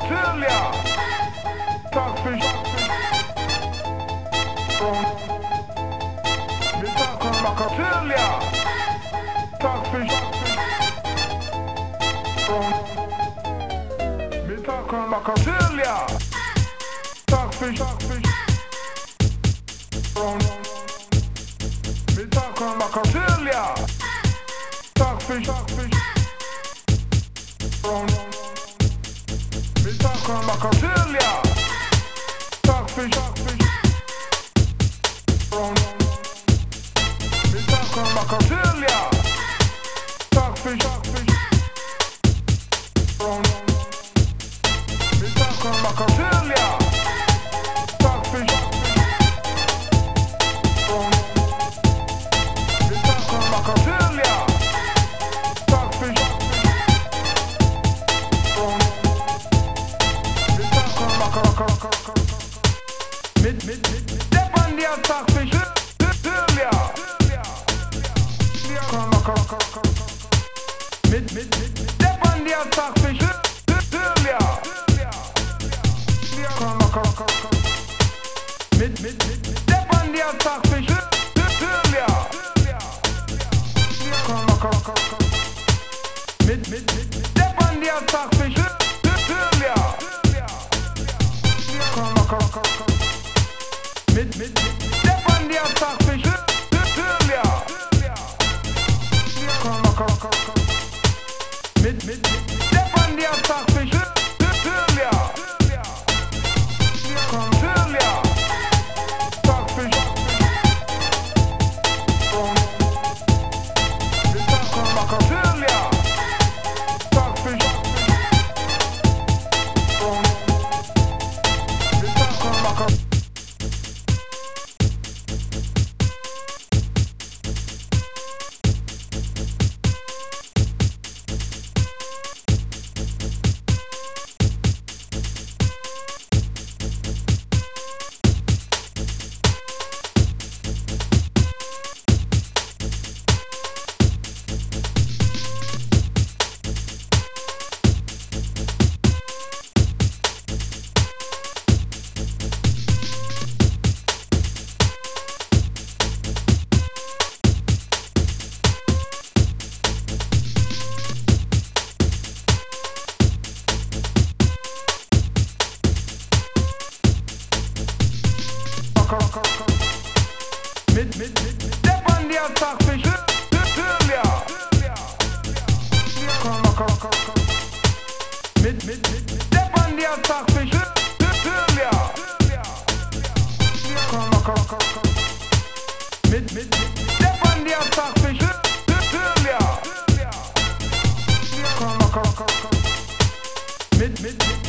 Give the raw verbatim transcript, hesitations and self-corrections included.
Macatilia, Stockfish, Brown. Me talking Macatilia, Stockfish, Brown. Me talking Macatilia, Stockfish, Brown. Me talking Macatilia, Stockfish, Brown. Me talking Macatilia, Stockfish, Brown. Me talking Macatilia, Stockfish, Brown. Me talking Macatilia, Stockfish, Brown. Me talking Macatilia, Stockfish, Brown. Me talking Macatilia. Mid, mid, mid, step on the Stockfish, Tilia. Mid, mid, mid, step on the Stockfish, Tilia. Mid, mid, mid, step on the Stockfish, Tilia. Mid, mid, mid, step on the Stockfish, Tilia. Mid, mid, mid, step on the Stockfish, Tilia. Mid, mid, mid, step on the Stockfish, Tilia. Tilia, Stockfish, Brown. Me talking Macatilia, Stockfish, Brown. Me talking Macatilia. Mid, mid, mid, step on the Stockfish, Tilia. Mid, mid, mid, step on the Stockfish, Tilia. Mid, mid, mid, step on the Stockfish, Tilia. Mid, mid, mid.